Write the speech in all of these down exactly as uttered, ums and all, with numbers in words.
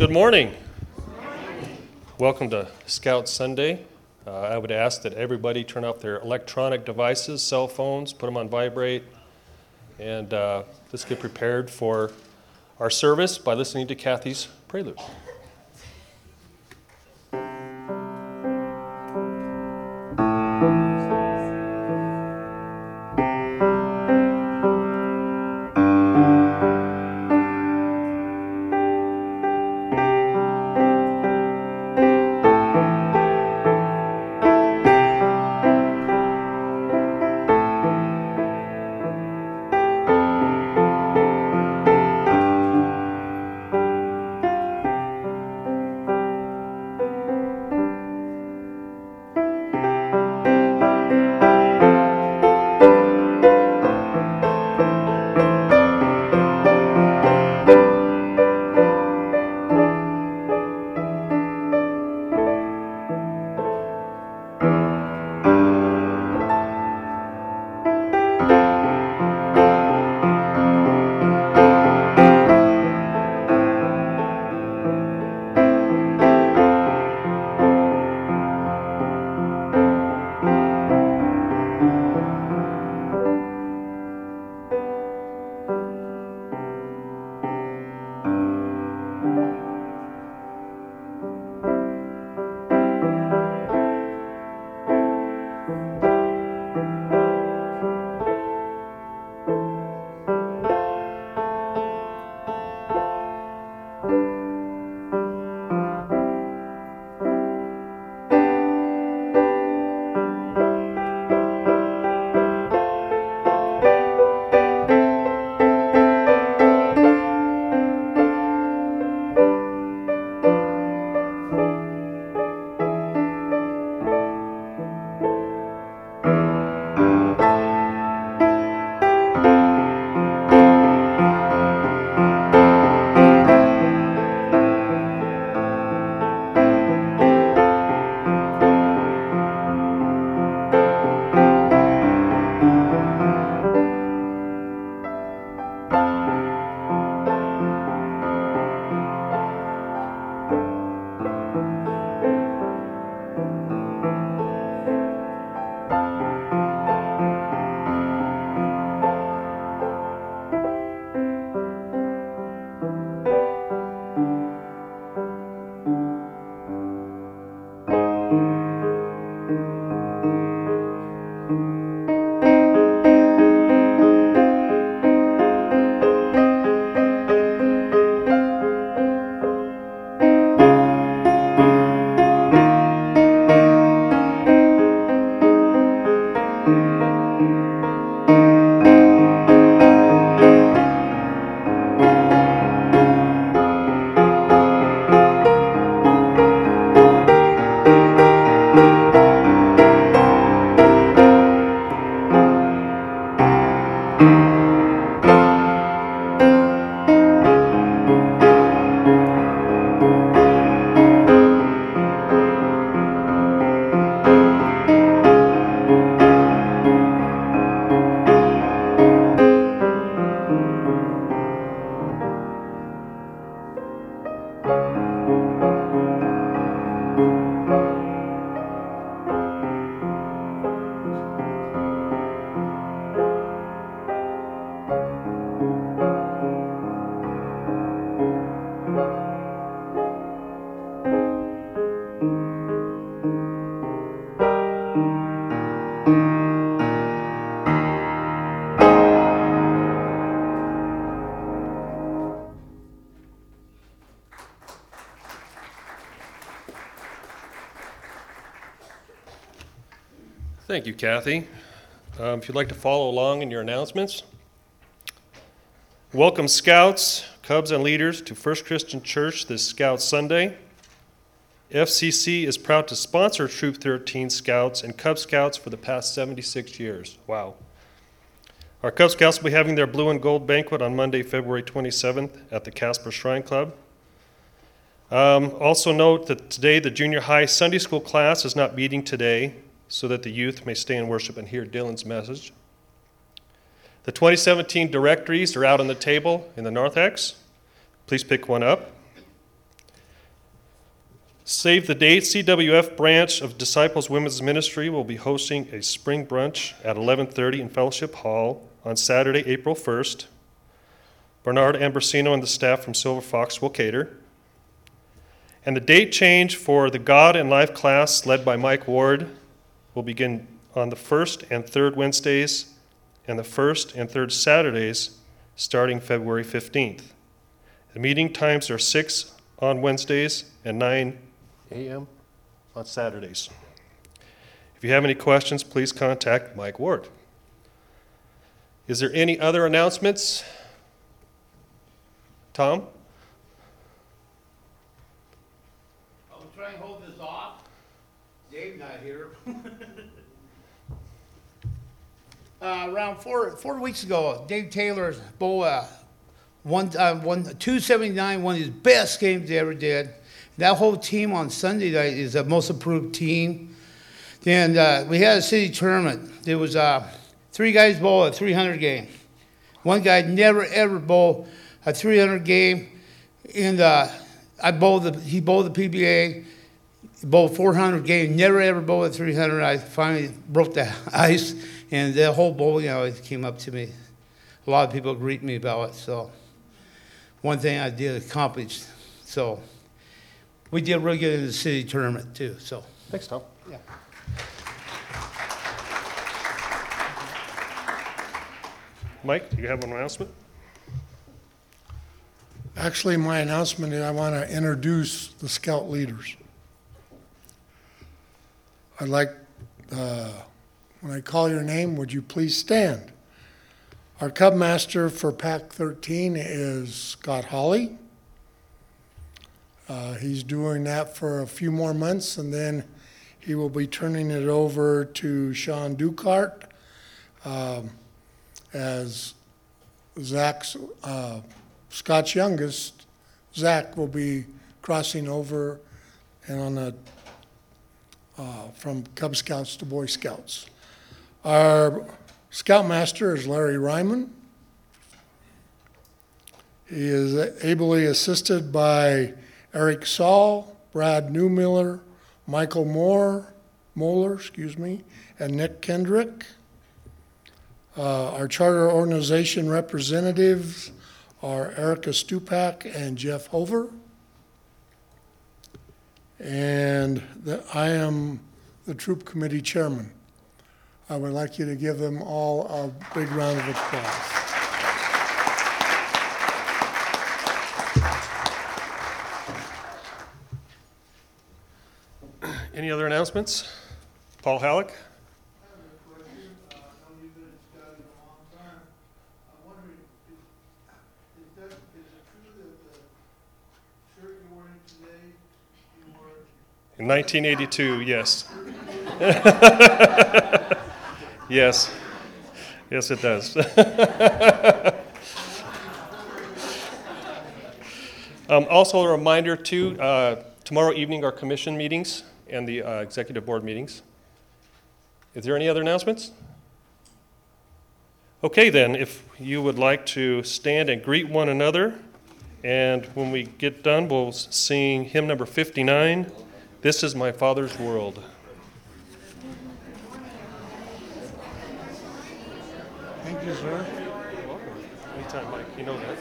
Good morning. Welcome to Scout Sunday. Uh, I would ask that everybody turn off their electronic devices, cell phones, put them on vibrate, and uh, let's get prepared for our service by listening to Kathy's prelude. Thank you, Kathy. Um, if you'd like to follow along in your announcements. Welcome Scouts, Cubs, and leaders to First Christian Church this Scout Sunday. F C C is proud to sponsor Troop thirteen Scouts and Cub Scouts for the past seventy-six years. Wow. Our Cub Scouts will be having their blue and gold banquet on Monday, February twenty-seventh at the Casper Shrine Club. Um, also note that today the junior high Sunday school class is not meeting today, so that the youth may stay in worship and hear Dylan's message. The twenty seventeen directories are out on the table in the narthex. Please pick one up. Save the date, C W F branch of Disciples Women's Ministry will be hosting a spring brunch at eleven thirty in Fellowship Hall on Saturday, April first. Bernard Ambrosino and the staff from Silver Fox will cater. And the date change for the God and Life class led by Mike Ward will begin on the first and third Wednesdays and the first and third Saturdays starting February fifteenth. The meeting times are six on Wednesdays and nine a.m. on Saturdays. If you have any questions, please contact Mike Ward. Is there any other announcements? Tom? I'll try and hold this off. Dave's not here. uh, around four four weeks ago, Dave Taylor bowl uh, one uh, one two seventy-nine, one of his best games he ever did. That whole team on Sunday night is the most improved team. Then uh, we had a city tournament. There was uh, three guys bowl a three hundred game. One guy never ever bowled a three hundred game, and uh, I bowled the he bowled the P B A. He bowled four hundred game. Never ever bowled a three hundred. I finally broke the ice, and the whole bowling alley came up to me. A lot of people greet me about it. So one thing I did accomplish. So we did really good in the city tournament too. So Thanks, Tom. yeah. Mike, do you have an announcement? Actually, my announcement is I want to introduce the scout leaders. I'd like, uh, when I call your name, would you please stand? Our Cub Master for Pack thirteen is Scott Hawley. Uh, he's doing that for a few more months, and then he will be turning it over to Sean Ducart um, as Zach's, uh, Scott's youngest. Zach will be crossing over and on the uh, from Cub Scouts to Boy Scouts. Our Scoutmaster is Larry Ryman. He is ably assisted by Eric Saul, Brad Newmiller, Michael Moore, Moeller, excuse me, and Nick Kendrick. Uh, our charter organization representatives are Erica Stupak and Jeff Hover. And the, I am the troop committee chairman. I would like you to give them all a big round of applause. Any other announcements? Paul Halleck? In nineteen eighty-two, yes. Yes. Yes, it does. um, also, a reminder, too, uh, tomorrow evening are commission meetings and the uh, executive board meetings. Is there any other announcements? Okay, then, if you would like to stand and greet one another, and when we get done, we'll sing hymn number fifty-nine, This Is My Father's World. Thank you, sir. You're welcome. Anytime, Mike. You know that.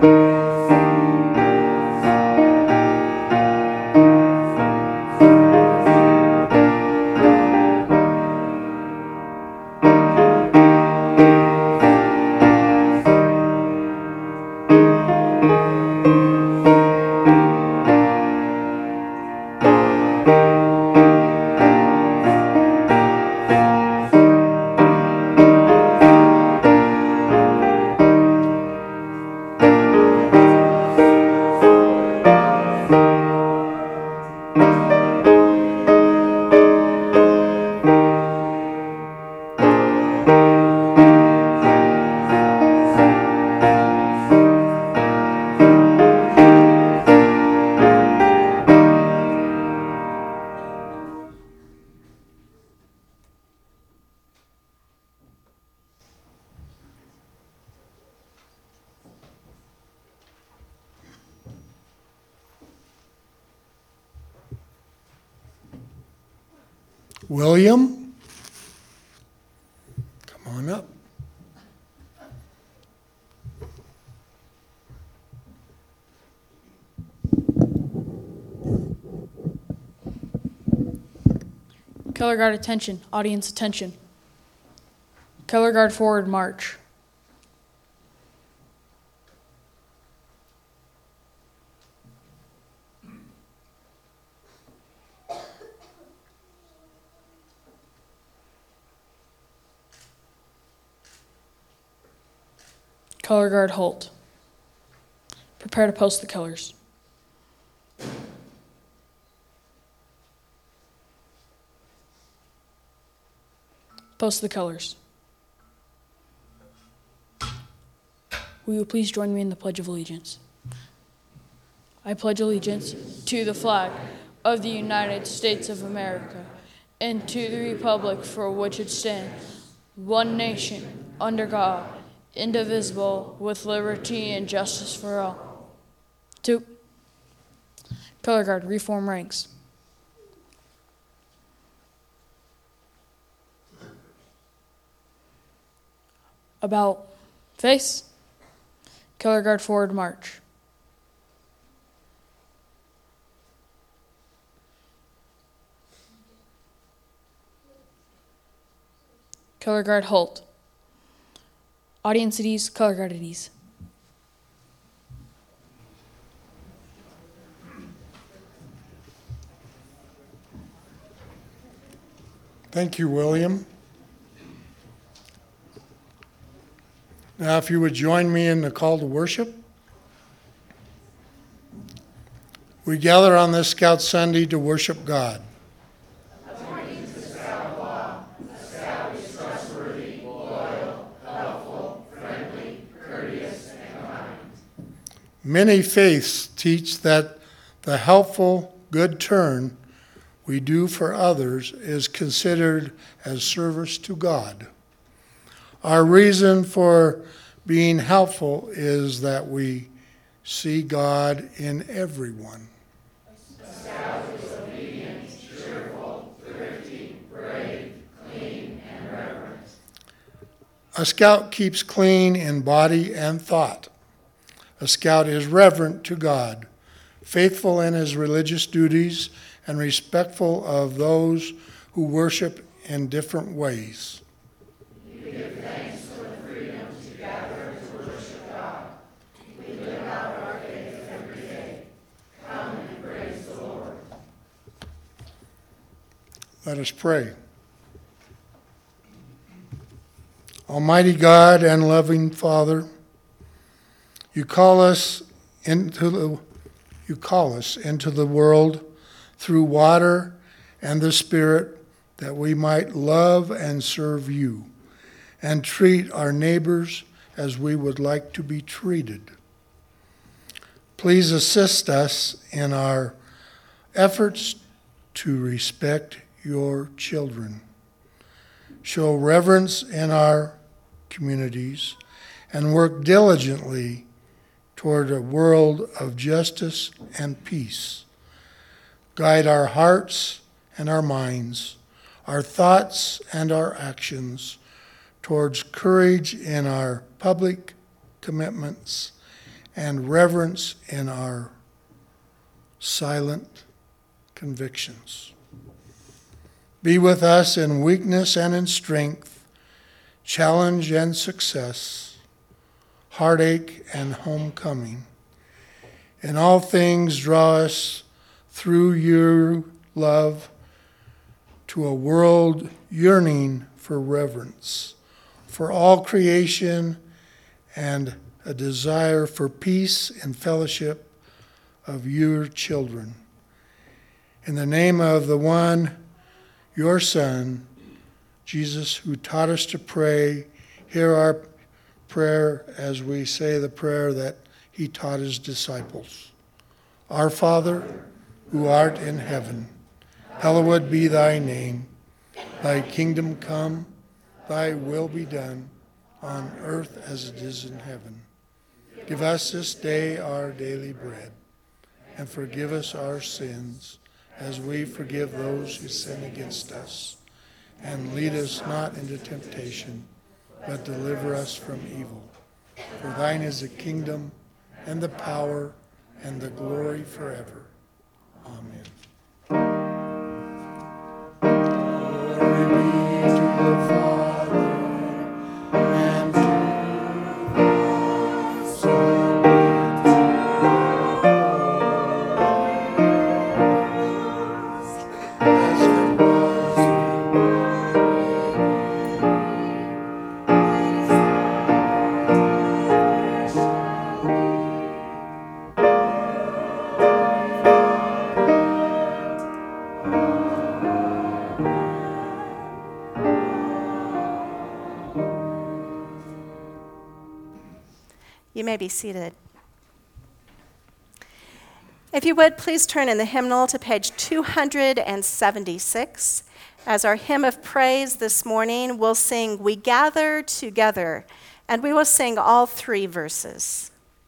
William, come on up. Color guard attention, audience attention. Color guard forward march. Color guard halt. Prepare to post the colors. Post the colors. Will you please join me in the Pledge of Allegiance? I pledge allegiance to the flag of the United States of America and to the republic for which it stands, one nation, under God, indivisible, with liberty and justice for all. Two. Color guard, reform ranks. About face. Color guard forward march. Color guard halt. Audience at ease, color guard at ease. Thank you, William. Now, if you would join me in the call to worship. We gather on this Scout Sunday to worship God. According to the Scout law, a Scout is trustworthy, loyal, helpful, friendly, courteous, and kind. Many faiths teach that the helpful, good turn we do for others is considered as service to God. Our reason for being helpful is that we see God in everyone. A Scout is obedient, cheerful, thrifty, brave, clean, and reverent. A Scout keeps clean in body and thought. A Scout is reverent to God, faithful in his religious duties, and respectful of those who worship in different ways. We give thanks for the freedom to gather to worship God. We live out our faith every day. Come and praise the Lord. Let us pray. Almighty God and loving Father, you call us into the you call us into the world through water and the Spirit, that we might love and serve you and treat our neighbors as we would like to be treated. Please assist us in our efforts to respect your children, show reverence in our communities, and work diligently toward a world of justice and peace. Guide our hearts and our minds, our thoughts and our actions towards courage in our public commitments and reverence in our silent convictions. Be with us in weakness and in strength, challenge and success, heartache and homecoming. In all things, draw us through your love to a world yearning for reverence, for all creation, and a desire for peace and fellowship of your children. In the name of the one, your Son, Jesus, who taught us to pray, hear our prayer as we say the prayer that he taught his disciples. Our Father, who art in heaven, hallowed be thy name. Thy kingdom come, thy will be done, on earth as it is in heaven. Give us this day our daily bread, and forgive us our sins, as we forgive those who sin against us. And lead us not into temptation, but deliver us from evil. For thine is the kingdom, and the power, and the glory forever. Amen. Glory be to the Father, and to the Son, and to the Holy Ghost, as it was You may be seated. If you would, please turn in the hymnal to page two hundred seventy-six. As our hymn of praise this morning, we'll sing "We Gather Together," and we will sing all three verses.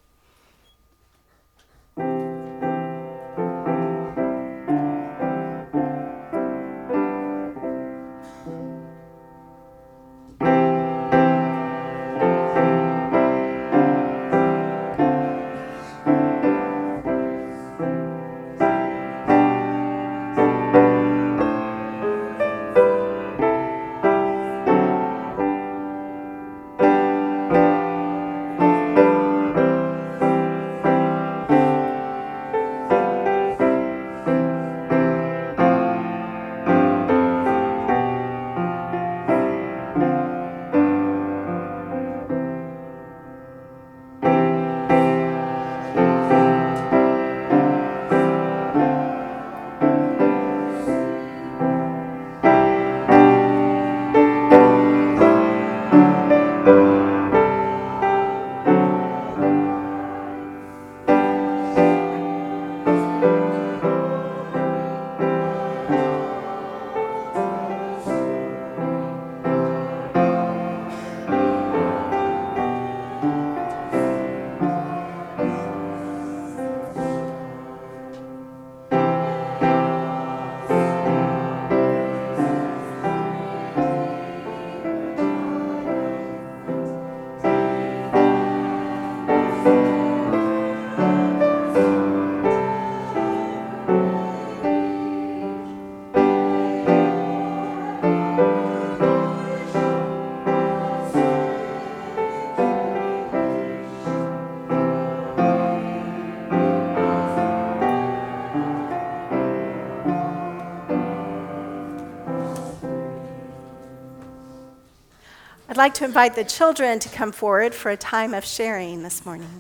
I'd like to invite the children to come forward for a time of sharing this morning.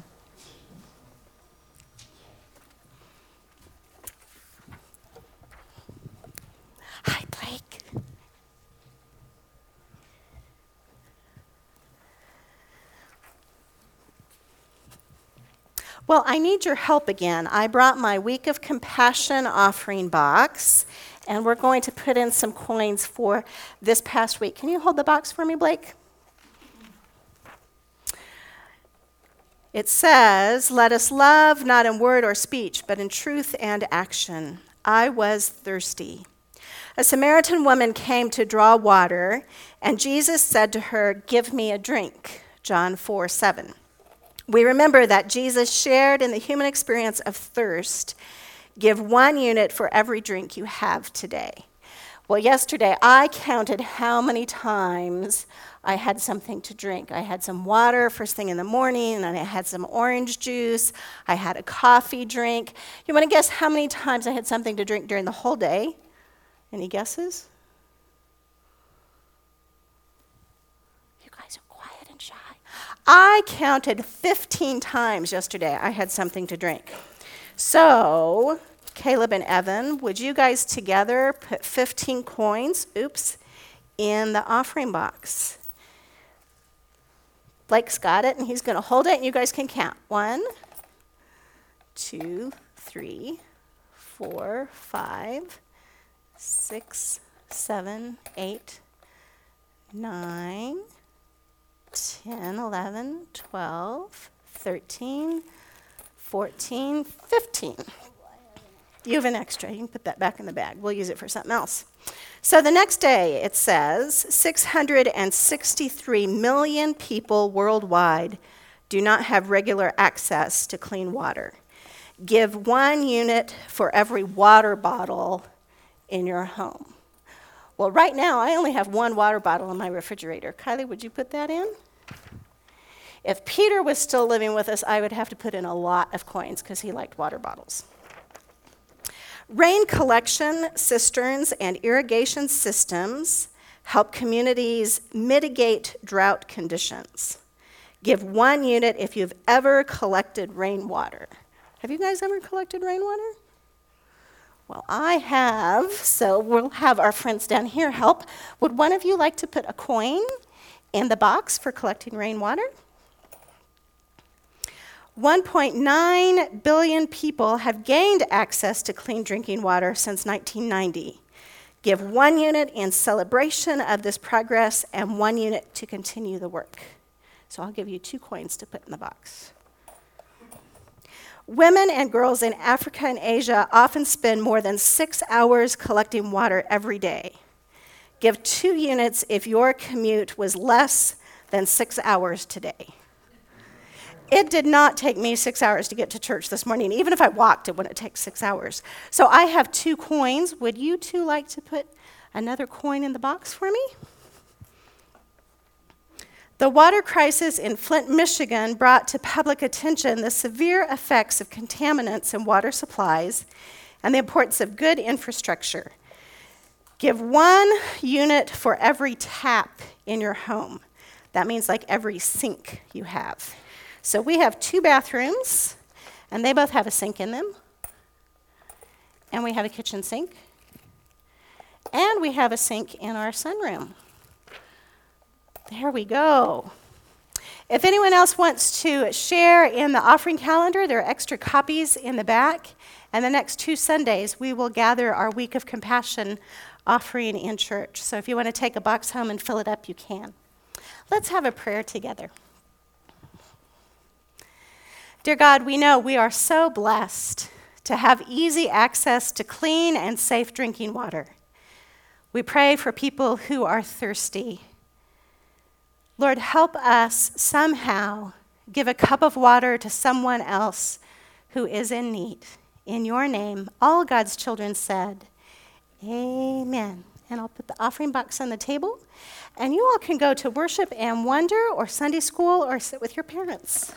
Hi, Blake. Well, I need your help again. I brought my Week of Compassion offering box, and we're going to put in some coins for this past week. Can you hold the box for me, Blake? It says, "Let us love not in word or speech, but in truth and action. I was thirsty. A Samaritan woman came to draw water, and Jesus said to her, 'Give me a drink,' John four seven. We remember that Jesus shared in the human experience of thirst. Give one unit for every drink you have today. Well, yesterday I counted how many times I had something to drink. I had some water first thing in the morning, and I had some orange juice. I had a coffee drink. You want to guess how many times I had something to drink during the whole day? Any guesses? You guys are quiet and shy. I counted fifteen times yesterday I had something to drink. So, Caleb and Evan, would you guys together put fifteen coins, oops, in the offering box? Blake's got it, and he's going to hold it, and you guys can count. One, two, three, four, five, six, seven, eight, nine, ten, eleven, twelve, thirteen, fourteen, fifteen. You have an extra. You can put that back in the bag. We'll use it for something else. So the next day, it says, six hundred sixty-three million people worldwide do not have regular access to clean water. Give one unit for every water bottle in your home. Well, right now, I only have one water bottle in my refrigerator. Kylie, would you put that in? If Peter was still living with us, I would have to put in a lot of coins because he liked water bottles. Rain collection cisterns and irrigation systems help communities mitigate drought conditions. Give one unit if you've ever collected rainwater. Have you guys ever collected rainwater? Well, I have, so we'll have our friends down here help. Would one of you like to put a coin in the box for collecting rainwater? one point nine billion people have gained access to clean drinking water since nineteen ninety. Give one unit in celebration of this progress and one unit to continue the work. So I'll give you two coins to put in the box. Women and girls in Africa and Asia often spend more than six hours collecting water every day. Give two units if your commute was less than six hours today. It did not take me six hours to get to church this morning. Even if I walked, it wouldn't take six hours. So I have two coins. Would you two like to put another coin in the box for me? The water crisis in Flint, Michigan brought to public attention the severe effects of contaminants in water supplies and the importance of good infrastructure. Give one unit for every tap in your home. That means like every sink you have. So we have two bathrooms, and they both have a sink in them. And we have a kitchen sink. And we have a sink in our sunroom. There we go. If anyone else wants to share in the offering calendar, there are extra copies in the back. And the next two Sundays, we will gather our Week of Compassion offering in church. So if you want to take a box home and fill it up, you can. Let's have a prayer together. Dear God, we know we are so blessed to have easy access to clean and safe drinking water. We pray for people who are thirsty. Lord, help us somehow give a cup of water to someone else who is in need. In your name, all God's children said, amen. And I'll put the offering box on the table, and you all can go to worship and wonder or Sunday school or sit with your parents.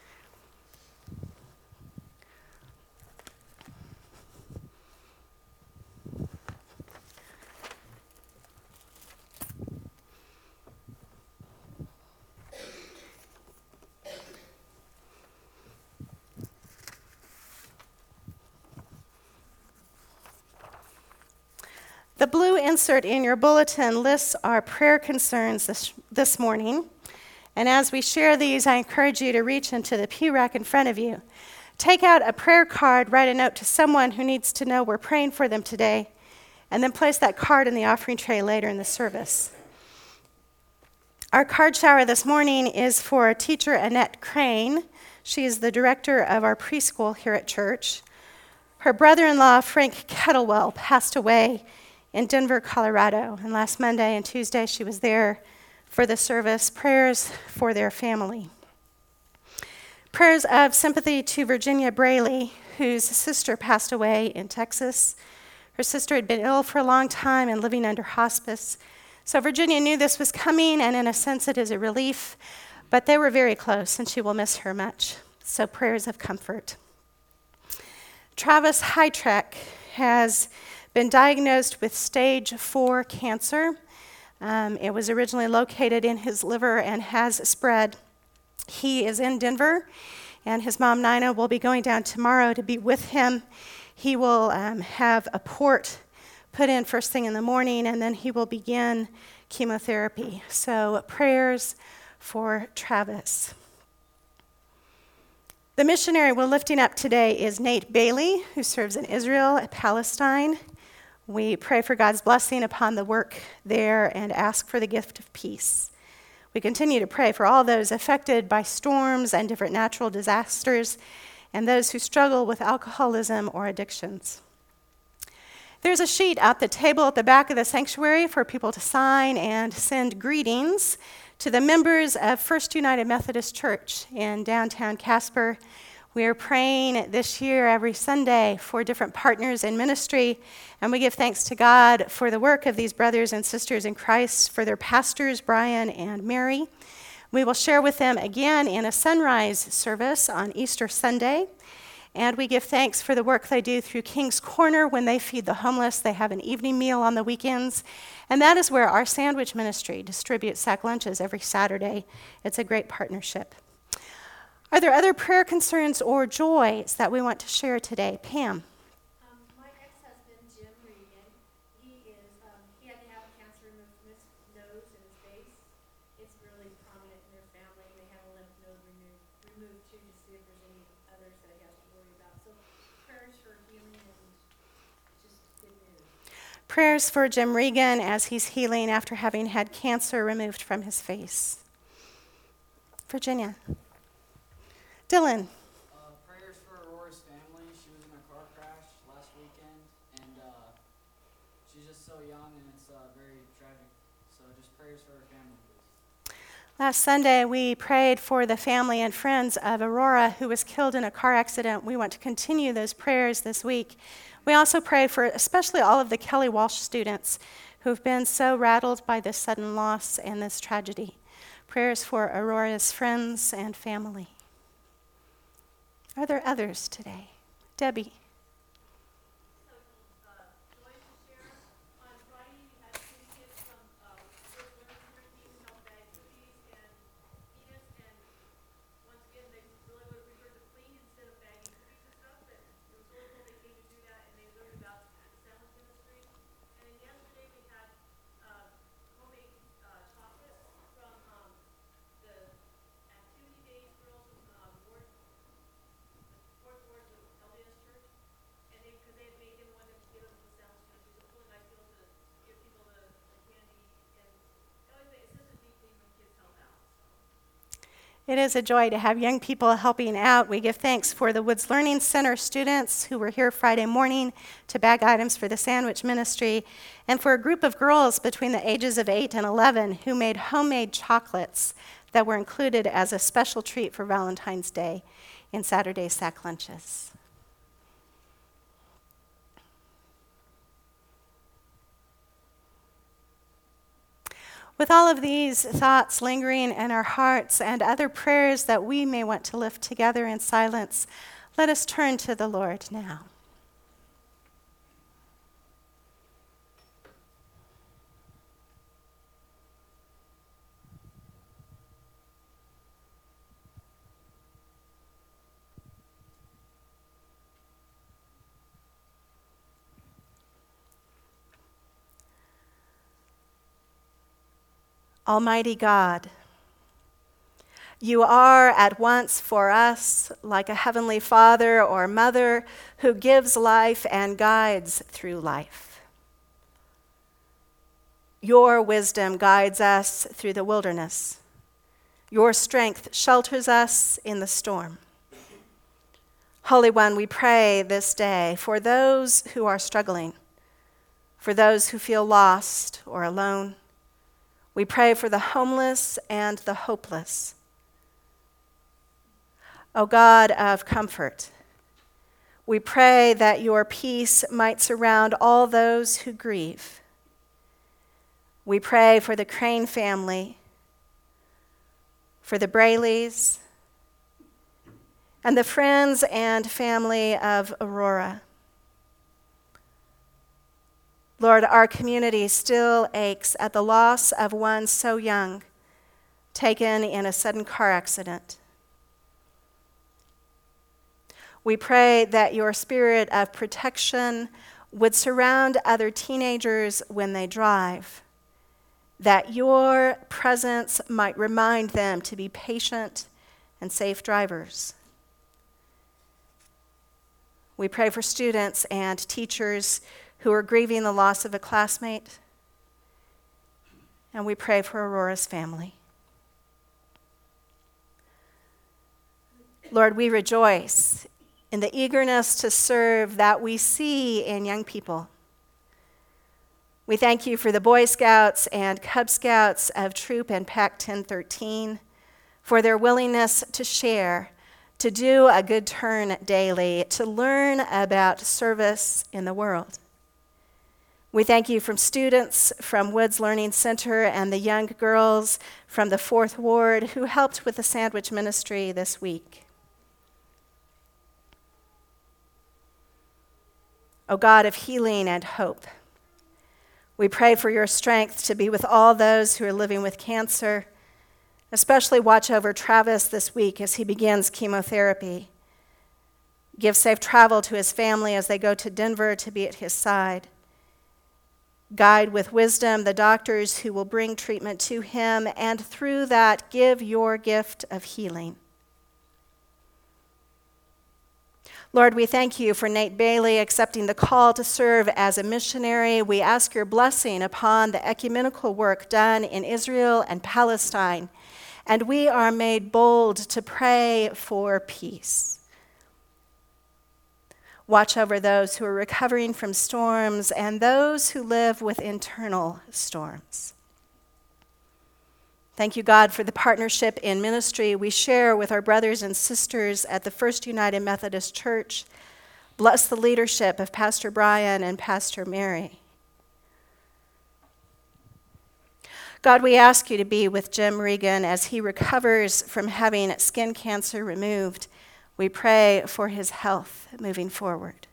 The blue insert in your bulletin lists our prayer concerns this, this morning. And as we share these, I encourage you to reach into the pew rack in front of you. Take out a prayer card, write a note to someone who needs to know we're praying for them today, and then place that card in the offering tray later in the service. Our card shower this morning is for teacher Annette Crane. She is the director of our preschool here at church. Her brother-in-law, Frank Kettlewell, passed away in Denver, Colorado. And last Monday and Tuesday, she was there for the service. Prayers for their family. Prayers of sympathy to Virginia Braley, whose sister passed away in Texas. Her sister had been ill for a long time and living under hospice. So Virginia knew this was coming, and in a sense it is a relief, but they were very close, and she will miss her much. So prayers of comfort. Travis Hytrek has been diagnosed with stage four cancer. Um, it was originally located in his liver and has spread. He is in Denver, and his mom, Nina, will be going down tomorrow to be with him. He will um, have a port put in first thing in the morning, and then he will begin chemotherapy. So prayers for Travis. The missionary we're lifting up today is Nate Bailey, who serves in Israel and Palestine. We pray for God's blessing upon the work there and ask for the gift of peace. We continue to pray for all those affected by storms and different natural disasters, and those who struggle with alcoholism or addictions. There's a sheet at the table at the back of the sanctuary for people to sign and send greetings to the members of First United Methodist Church in downtown Casper. We are praying this year every Sunday for different partners in ministry, and we give thanks to God for the work of these brothers and sisters in Christ, for their pastors, Brian and Mary. We will share with them again in a sunrise service on Easter Sunday, and we give thanks for the work they do through King's Corner when they feed the homeless. They have an evening meal on the weekends, and that is where our sandwich ministry distributes sack lunches every Saturday. It's a great partnership. Are there other prayer concerns or joys that we want to share today? Pam? Um, my ex-husband, Jim Regan, he is, um, he had to have cancer removed from his nose and his face. It's really prominent in their family. They have a lymph node removed, removed too, to see if there's any others that he has to worry about. So prayers for healing and just good news. Prayers for Jim Regan as he's healing after having had cancer removed from his face. Virginia? Dylan? Uh, prayers for Aurora's family. She was in a car crash last weekend, and uh, she's just so young, and it's uh, very tragic. So just prayers for her family, please. Last Sunday, we prayed for the family and friends of Aurora, who was killed in a car accident. We want to continue those prayers this week. We also pray for especially all of the Kelly Walsh students who have been so rattled by this sudden loss and this tragedy. Prayers for Aurora's friends and family. Are there others today? Debbie? It is a joy to have young people helping out. We give thanks for the Woods Learning Center students who were here Friday morning to bag items for the sandwich ministry, and for a group of girls between the ages of eight and eleven who made homemade chocolates that were included as a special treat for Valentine's Day in Saturday's sack lunches. With all of these thoughts lingering in our hearts and other prayers that we may want to lift together in silence, let us turn to the Lord now. Almighty God, you are at once for us like a heavenly father or mother who gives life and guides through life. Your wisdom guides us through the wilderness. Your strength shelters us in the storm. Holy One, we pray this day for those who are struggling, for those who feel lost or alone. We pray for the homeless and the hopeless. O God of comfort, we pray that your peace might surround all those who grieve. We pray for the Crane family, for the Brayleys, and the friends and family of Aurora. Lord, our community still aches at the loss of one so young, taken in a sudden car accident. We pray that your spirit of protection would surround other teenagers when they drive, that your presence might remind them to be patient and safe drivers. We pray for students and teachers who are grieving the loss of a classmate, and we pray for Aurora's family. Lord, we rejoice in the eagerness to serve that we see in young people. We thank you for the Boy Scouts and Cub Scouts of Troop and Pack ten thirteen, for their willingness to share, to do a good turn daily, to learn about service in the world. We thank you from students from Woods Learning Center and the young girls from the Fourth Ward who helped with the sandwich ministry this week. O God of healing and hope, we pray for your strength to be with all those who are living with cancer. Especially watch over Travis this week as he begins chemotherapy. Give safe travel to his family as they go to Denver to be at his side. Guide with wisdom the doctors who will bring treatment to him, and through that, give your gift of healing. Lord, we thank you for Nate Bailey accepting the call to serve as a missionary. We ask your blessing upon the ecumenical work done in Israel and Palestine, and we are made bold to pray for peace. Watch over those who are recovering from storms and those who live with internal storms. Thank you, God, for the partnership in ministry we share with our brothers and sisters at the First United Methodist Church. Bless the leadership of Pastor Brian and Pastor Mary. God, we ask you to be with Jim Regan as he recovers from having skin cancer removed. We pray for his health moving forward.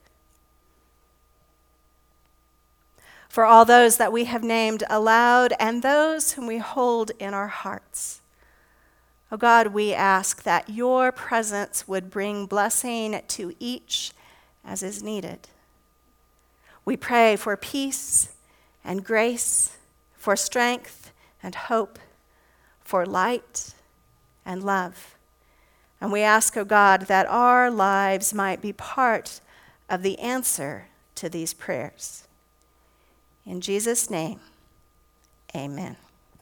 For all those that we have named aloud and those whom we hold in our hearts. Oh God, we ask that your presence would bring blessing to each as is needed. We pray for peace and grace, for strength and hope, for light and love. And we ask, oh God, that our lives might be part of the answer to these prayers. In Jesus' name, amen.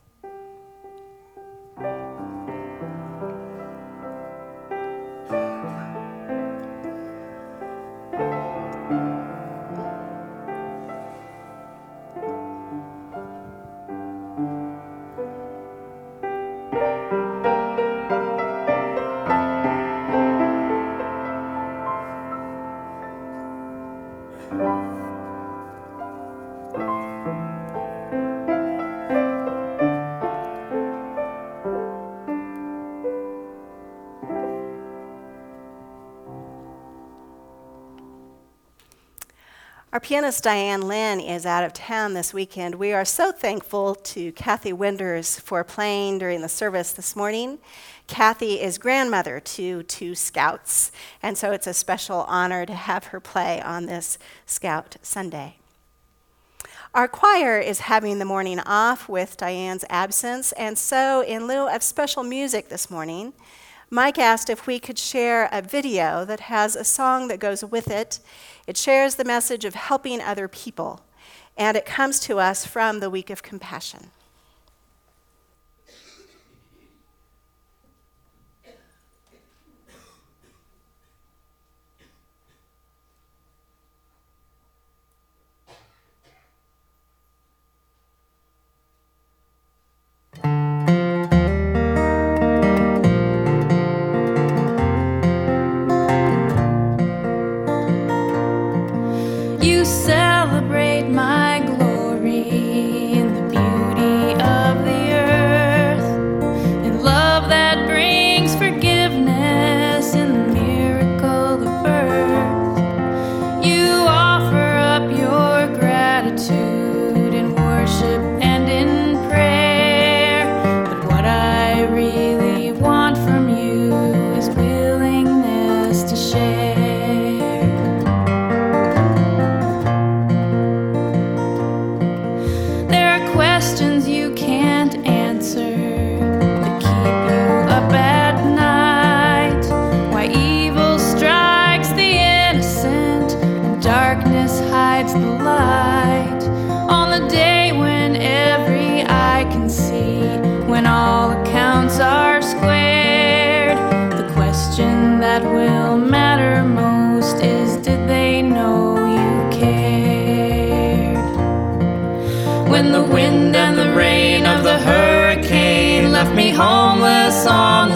Our pianist Diane Lynn is out of town this weekend. We are so thankful to Kathy Winders for playing during the service this morning. Kathy is grandmother to two Scouts, and so it's a special honor to have her play on this Scout Sunday. Our choir is having the morning off with Diane's absence, and so in lieu of special music this morning, Mike asked if we could share a video that has a song that goes with it. It shares the message of helping other people, and it comes to us from the Week of Compassion.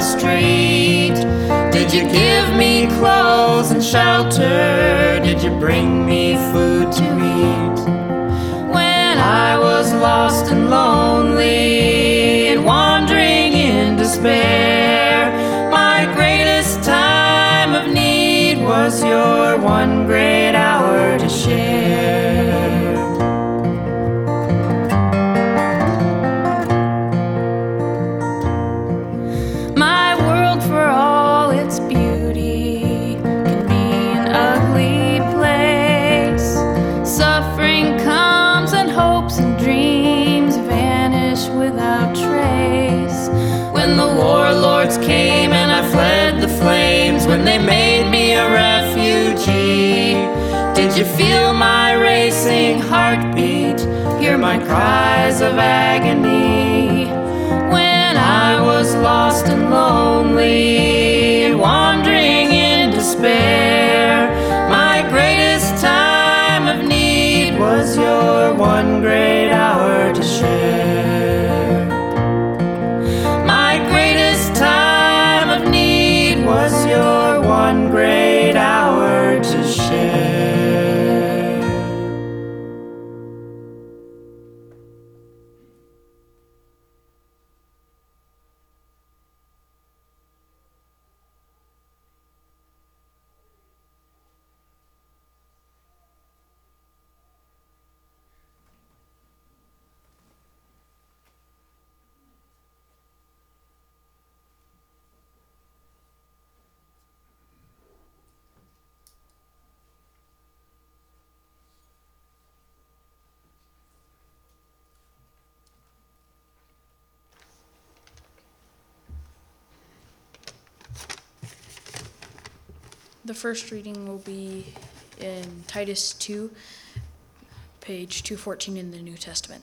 street? Did you give me clothes and shelter? Did you bring me food to eat? When I was lost and lonely and wandering in despair, my greatest time of need was your one great hour to share. My world, for all its beauty, can be an ugly place. Suffering comes and hopes and dreams vanish without trace. When the warlords came and I fled the flames, when they made me a refugee, did you feel my racing heartbeat, hear my cries of agony? When I was lost and lonely and wandering in despair, my greatest time of need was your one great hour to share. My greatest time of need was your one great hour to share. The first reading will be in Titus two, page two fourteen in the New Testament.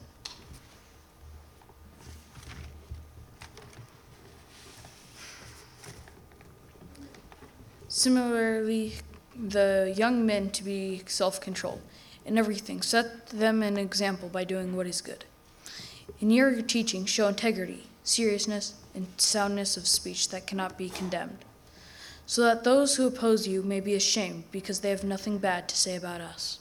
Similarly, the young men to be self-controlled in everything. Set them an example by doing what is good. In your teaching, show integrity, seriousness, and soundness of speech that cannot be condemned, so that those who oppose you may be ashamed because they have nothing bad to say about us.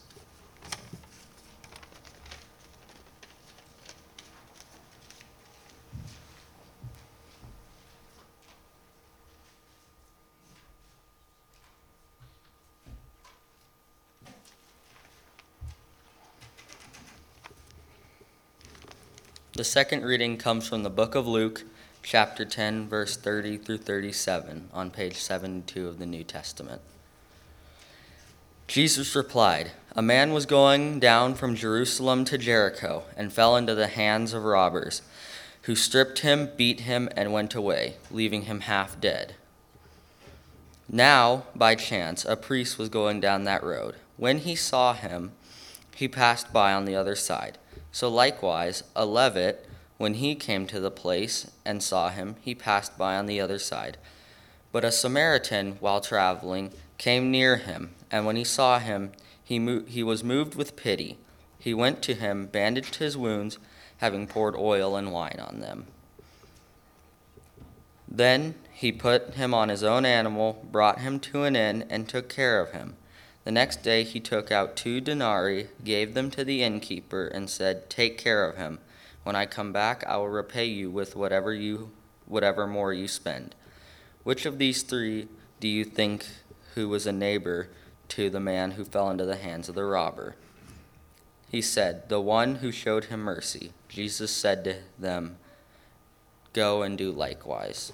The second reading comes from the book of Luke, chapter ten, verse thirty through thirty-seven, on page seventy-two of the New Testament. Jesus replied, "A man was going down from Jerusalem to Jericho and fell into the hands of robbers, who stripped him, beat him, and went away, leaving him half dead. Now, by chance, a priest was going down that road. When he saw him, he passed by on the other side. So likewise, a Levite, when he came to the place and saw him, he passed by on the other side. But a Samaritan, while traveling, came near him, and when he saw him, he, mo- he was moved with pity. He went to him, bandaged his wounds, having poured oil and wine on them. Then he put him on his own animal, brought him to an inn, and took care of him. The next day he took out two denarii, gave them to the innkeeper, and said, 'Take care of him. When I come back, I will repay you with whatever you, whatever more you spend.' Which of these three do you think who was a neighbor to the man who fell into the hands of the robber?" He said, "The one who showed him mercy." Jesus said to them, "Go and do likewise."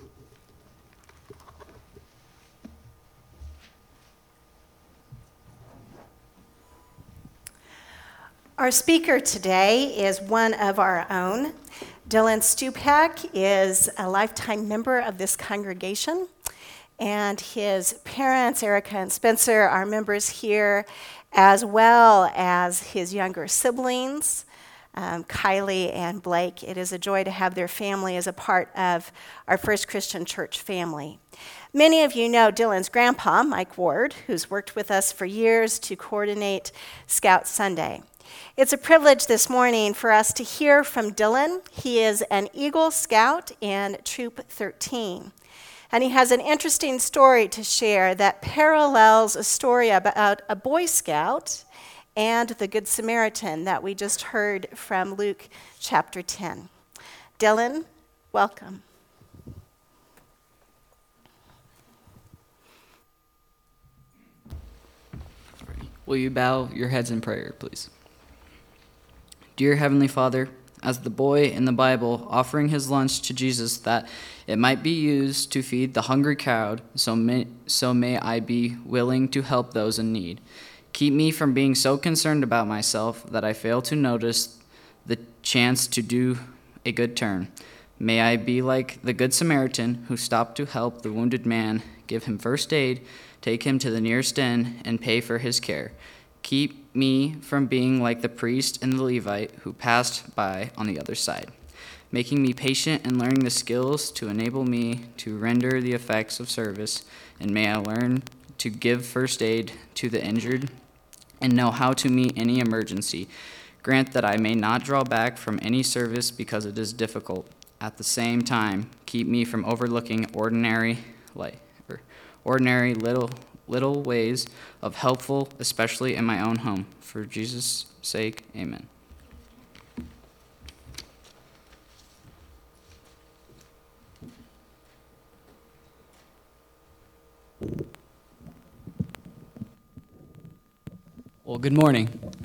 Our speaker today is one of our own. Dylan Stupak is a lifetime member of this congregation, and his parents, Erica and Spencer, are members here, as well as his younger siblings, um, Kylie and Blake. It is a joy to have their family as a part of our First Christian Church family. Many of you know Dylan's grandpa, Mike Ward, who's worked with us for years to coordinate Scout Sunday. It's a privilege this morning for us to hear from Dylan. He is an Eagle Scout in Troop thirteen. And he has an interesting story to share that parallels a story about a Boy Scout and the Good Samaritan that we just heard from Luke chapter ten. Dylan, welcome. Will you bow your heads in prayer, please? Dear Heavenly Father, as the boy in the Bible offering his lunch to Jesus that it might be used to feed the hungry crowd, so may, so may I be willing to help those in need. Keep me from being so concerned about myself that I fail to notice the chance to do a good turn. May I be like the Good Samaritan who stopped to help the wounded man, give him first aid, take him to the nearest inn, and pay for his care. Keep me from being like the priest and the Levite who passed by on the other side, making me patient and learning the skills to enable me to render the effects of service, and may I learn to give first aid to the injured and know how to meet any emergency. Grant that I may not draw back from any service because it is difficult. At the same time, keep me from overlooking ordinary, like, or ordinary little little ways of helpful, especially in my own home. For Jesus' sake, amen. Well, good morning.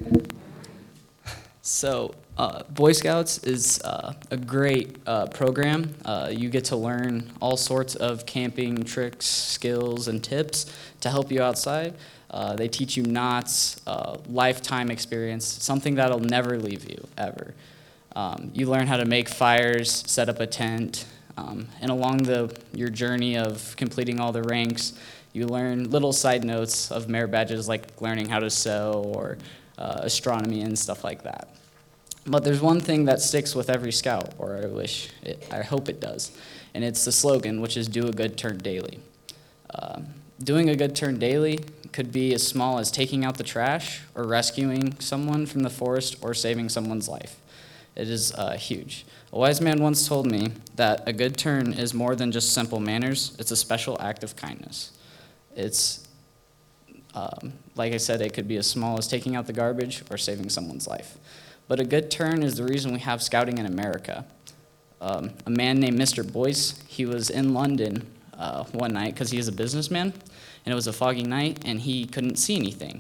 So, uh, Boy Scouts is uh, a great uh, program. Uh, you get to learn all sorts of camping tricks, skills, and tips to help you outside. Uh, they teach you knots, uh, lifetime experience, something that'll never leave you, ever. Um, you learn how to make fires, set up a tent, um, and along the your journey of completing all the ranks, you learn little side notes of merit badges like learning how to sew or uh, astronomy and stuff like that. But there's one thing that sticks with every scout, or I wish, it, I hope it does, and it's the slogan, which is do a good turn daily. Uh, doing a good turn daily could be as small as taking out the trash or rescuing someone from the forest or saving someone's life. It is uh, huge. A wise man once told me that a good turn is more than just simple manners, it's a special act of kindness. It's, um, like I said, it could be as small as taking out the garbage or saving someone's life. But a good turn is the reason we have scouting in America. Um, a man named Mister Boyce, he was in London uh, one night because he is a businessman, and it was a foggy night, and he couldn't see anything.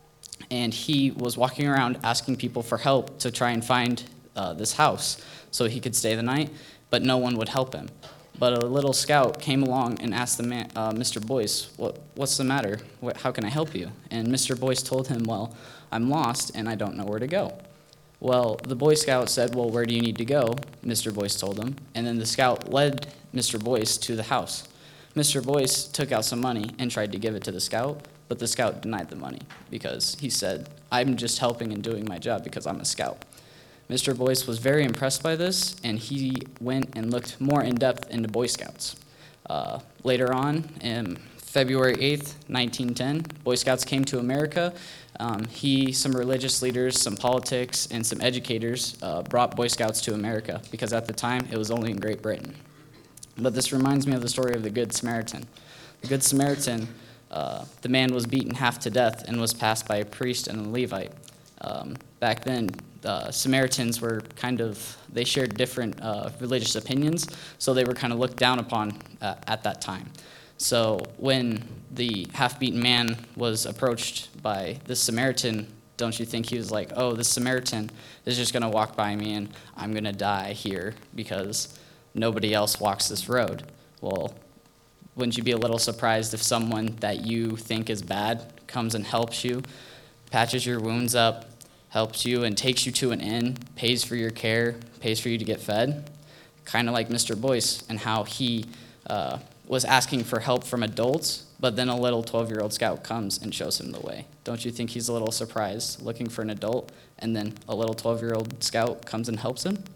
And he was walking around asking people for help to try and find uh, this house so he could stay the night, but no one would help him. But a little scout came along and asked the man, uh, Mister Boyce, what, what's the matter? What, how can I help you? And Mister Boyce told him, well, I'm lost, and I don't know where to go. Well, the Boy Scout said, well, where do you need to go? Mister Boyce told him. And then the scout led Mister Boyce to the house. Mister Boyce took out some money and tried to give it to the scout, but the scout denied the money because he said, I'm just helping and doing my job because I'm a scout. Mister Boyce was very impressed by this, and he went and looked more in depth into Boy Scouts. Uh, later on, in February eighth, nineteen ten, Boy Scouts came to America. Um, he, some religious leaders, some politics, and some educators uh, brought Boy Scouts to America because at the time it was only in Great Britain. But this reminds me of the story of the Good Samaritan. The Good Samaritan, uh, the man was beaten half to death and was passed by a priest and a Levite. Um, back then, uh, Samaritans were kind of, they shared different uh, religious opinions, so they were kind of looked down upon uh, at that time. So when the half-beaten man was approached by the Samaritan, don't you think he was like, oh, this Samaritan is just going to walk by me and I'm going to die here because nobody else walks this road? Well, wouldn't you be a little surprised if someone that you think is bad comes and helps you, patches your wounds up, helps you and takes you to an inn, pays for your care, pays for you to get fed? Kind of like Mister Boyce and how he uh, was asking for help from adults, but then a little twelve-year-old scout comes and shows him the way. Don't you think he's a little surprised looking for an adult, and then a little twelve-year-old scout comes and helps him?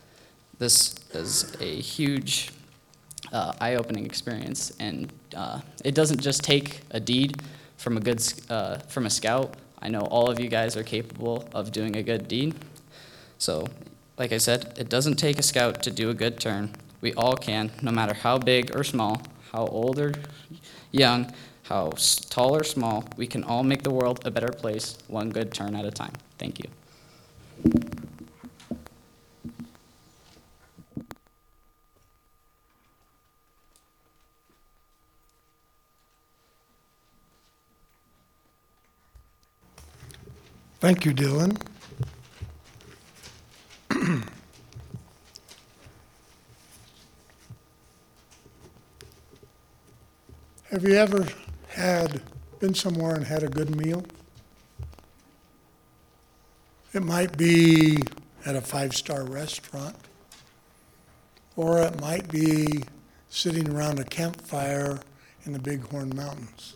This is a huge uh, eye-opening experience, and uh, it doesn't just take a deed from a good uh, from a scout. I know all of you guys are capable of doing a good deed. So, like I said, it doesn't take a scout to do a good turn. We all can, no matter how big or small, how old or young, how s- tall or small, we can all make the world a better place, one good turn at a time. Thank you. Thank you, Dylan. Have you ever had, been somewhere and had a good meal? It might be at a five-star restaurant, or it might be sitting around a campfire in the Bighorn Mountains.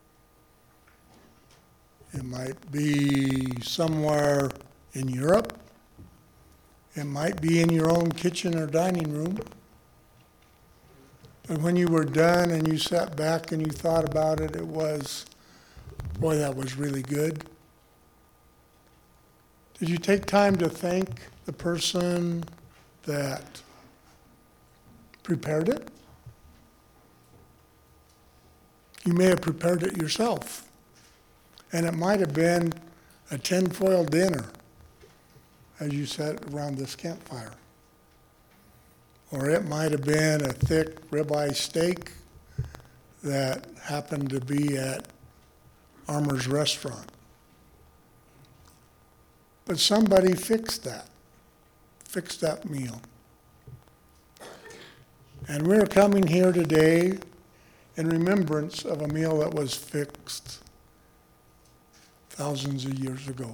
It might be somewhere in Europe. It might be in your own kitchen or dining room. But when you were done and you sat back and you thought about it, it was, boy, that was really good. Did you take time to thank the person that prepared it? You may have prepared it yourself. And it might have been a tinfoil dinner as you sat around this campfire. Or it might have been a thick ribeye steak that happened to be at Armour's Restaurant. But somebody fixed that, fixed that meal. And we're coming here today in remembrance of a meal that was fixed thousands of years ago.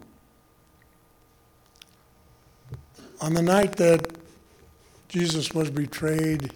On the night that Jesus was betrayed,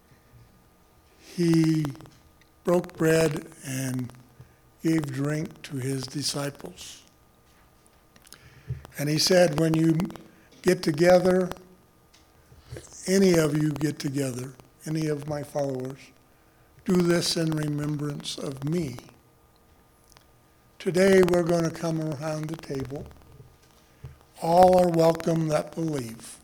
he broke bread and gave drink to his disciples. And he said, when you get together, any of you get together, any of my followers, do this in remembrance of me. Today we're going to come around the table. All are welcome that believe.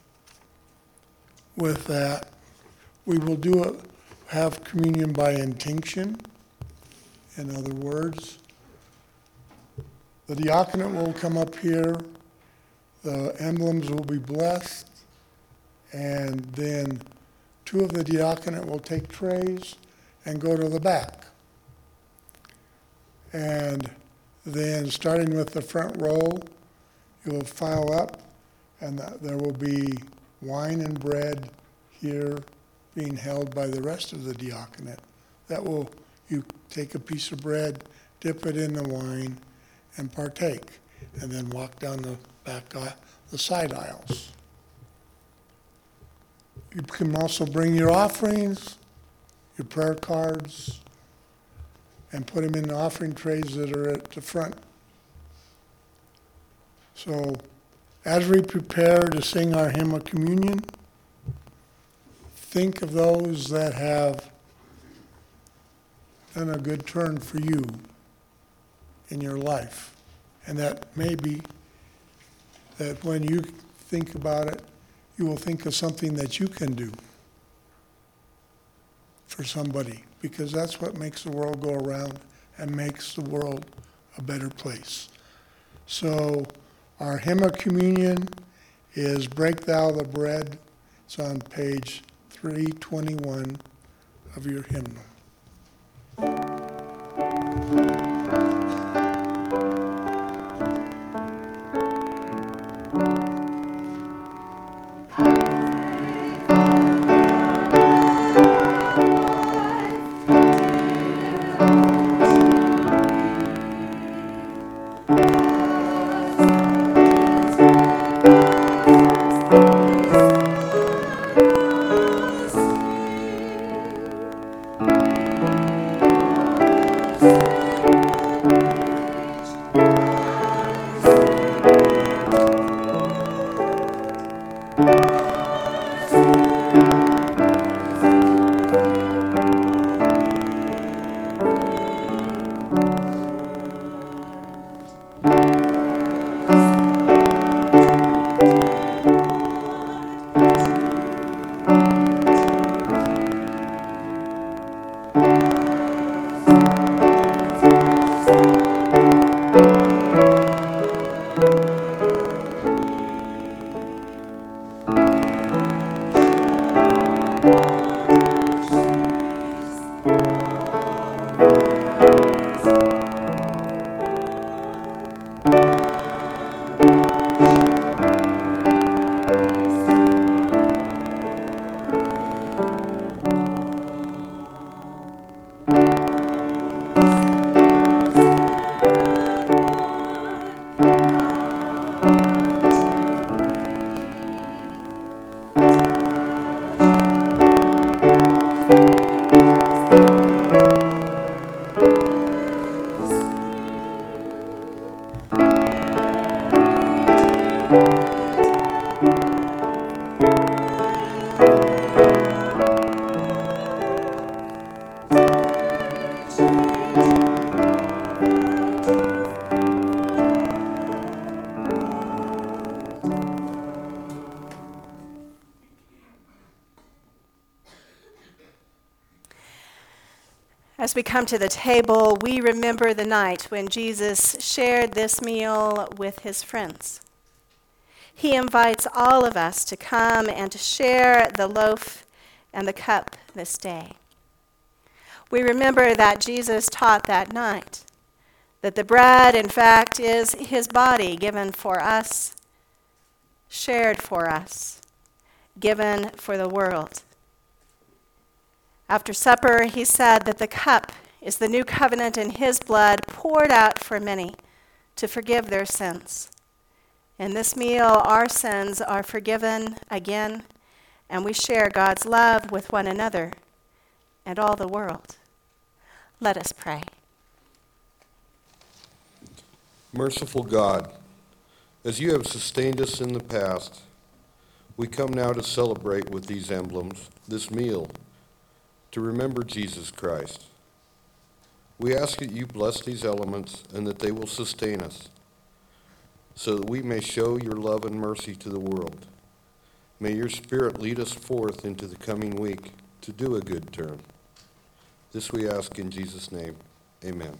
With that, we will do it, have communion by intinction. In other words, the diaconate will come up here, the emblems will be blessed, and then two of the diaconate will take trays and go to the back. And then starting with the front row, you will file up, and there will be wine and bread here being held by the rest of the diaconate. That will, you take a piece of bread, dip it in the wine, and partake, and then walk down the back, uh, the side aisles. You can also bring your offerings, your prayer cards, and put them in the offering trays that are at the front. So, as we prepare to sing our hymn of communion, think of those that have done a good turn for you in your life. And that maybe that when you think about it, you will think of something that you can do for somebody, because that's what makes the world go around and makes the world a better place. So our hymn of communion is Break Thou the Bread. It's on page three twenty-one of your hymnal. Thank you. we come to the table, we remember the night when Jesus shared this meal with his friends. He invites all of us to come and to share the loaf and the cup this day. We remember that Jesus taught that night that the bread, in fact, is his body given for us, shared for us, given for the world. After supper, he said that the cup is the new covenant in his blood poured out for many to forgive their sins. In this meal, our sins are forgiven again, and we share God's love with one another and all the world. Let us pray. Merciful God, as you have sustained us in the past, we come now to celebrate with these emblems, this meal, to remember Jesus Christ. We ask that you bless these elements and that they will sustain us, so that we may show your love and mercy to the world. May your Spirit lead us forth into the coming week to do a good turn. This we ask in Jesus' name. Amen.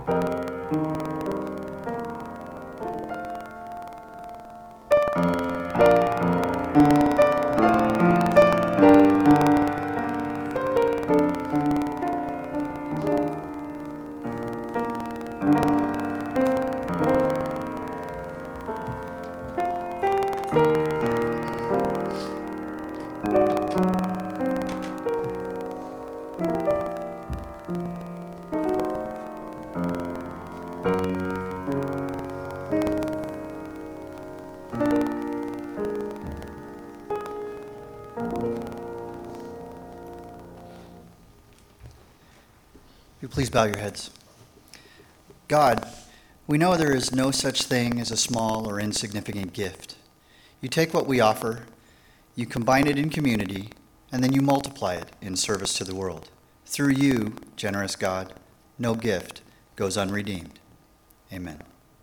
You please bow your heads. God, we know there is no such thing as a small or insignificant gift. You take what we offer, you combine it in community, and then you multiply it in service to the world. Through you, generous God, no gift goes unredeemed. Amen.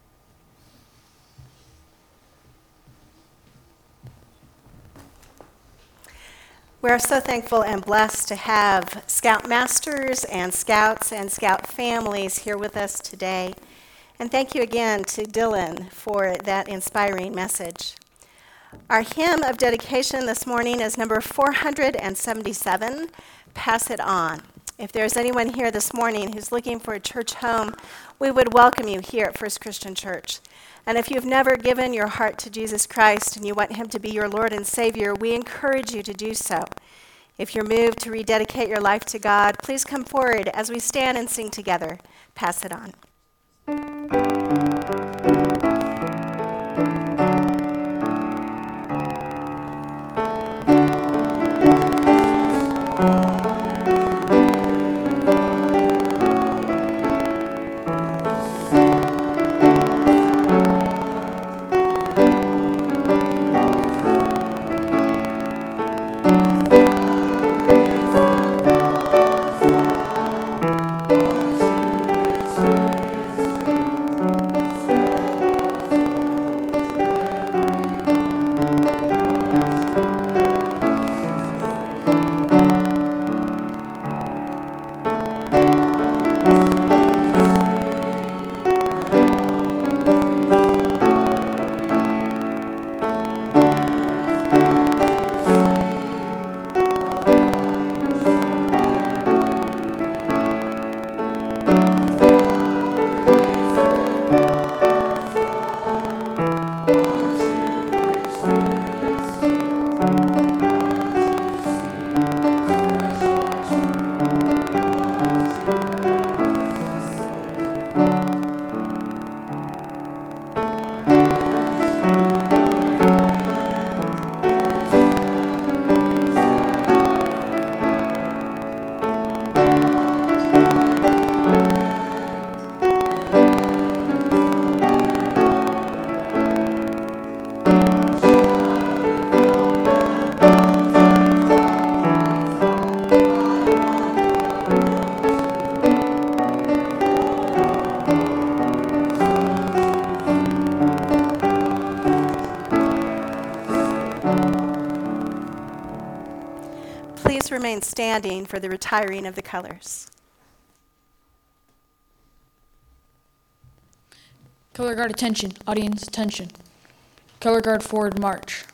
We are so thankful and blessed to have Scout Masters and Scouts and Scout families here with us today. And thank you again to Dylan for that inspiring message. Our hymn of dedication this morning is number four hundred seventy-seven, Pass It On. If there's anyone here this morning who's looking for a church home, we would welcome you here at First Christian Church. And if you've never given your heart to Jesus Christ and you want him to be your Lord and Savior, we encourage you to do so. If you're moved to rededicate your life to God, please come forward as we stand and sing together, Pass It On. Please remain standing for the retiring of the colors. Color guard attention, audience attention. Color guard forward march.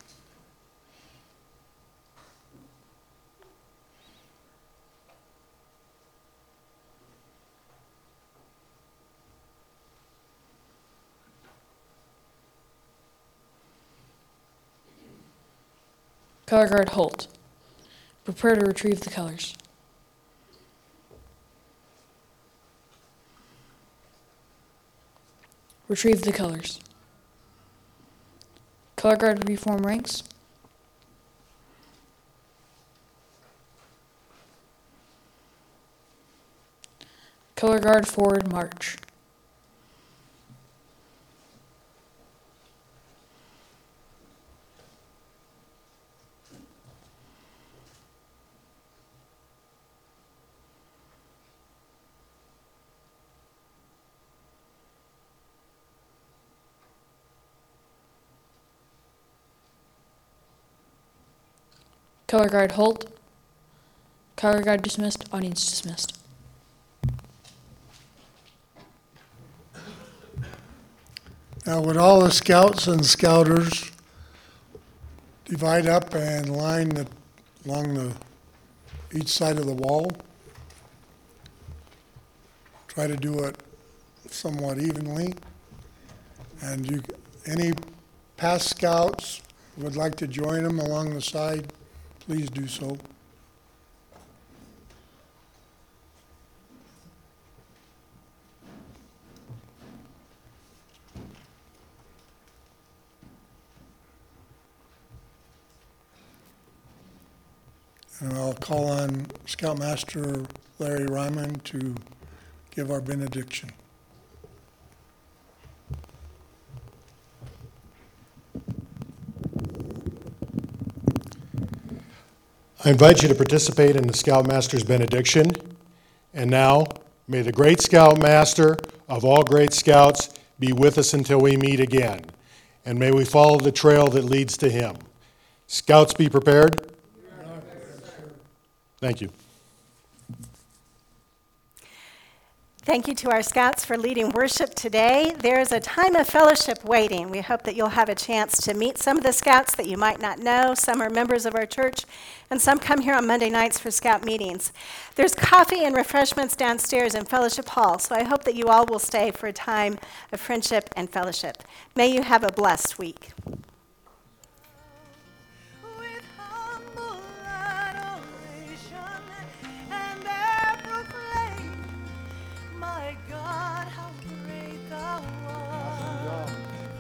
Color guard halt. Prepare to retrieve the colors. Retrieve the colors. Color guard reform ranks. Color guard forward march. Color guard halt. Color guard dismissed. Audience dismissed. Now, would all the scouts and scouters divide up and line the, along the, each side of the wall? Try to do it somewhat evenly. And you, any past scouts would like to join them along the side, please do so. And I'll call on Scoutmaster Larry Ryman to give our benediction. I invite you to participate in the Scoutmaster's benediction. And now, may the great Scoutmaster of all great scouts be with us until we meet again. And may we follow the trail that leads to him. Scouts, be prepared. Thank you. Thank you to our scouts for leading worship today. There's a time of fellowship waiting. We hope that you'll have a chance to meet some of the scouts that you might not know. Some are members of our church, and some come here on Monday nights for scout meetings. There's coffee and refreshments downstairs in Fellowship Hall, so I hope that you all will stay for a time of friendship and fellowship. May you have a blessed week.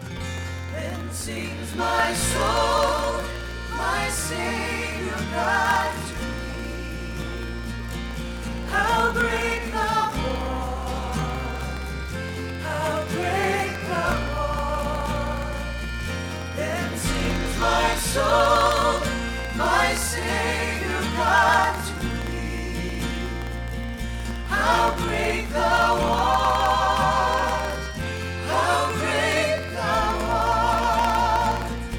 Sings my soul, my Savior God.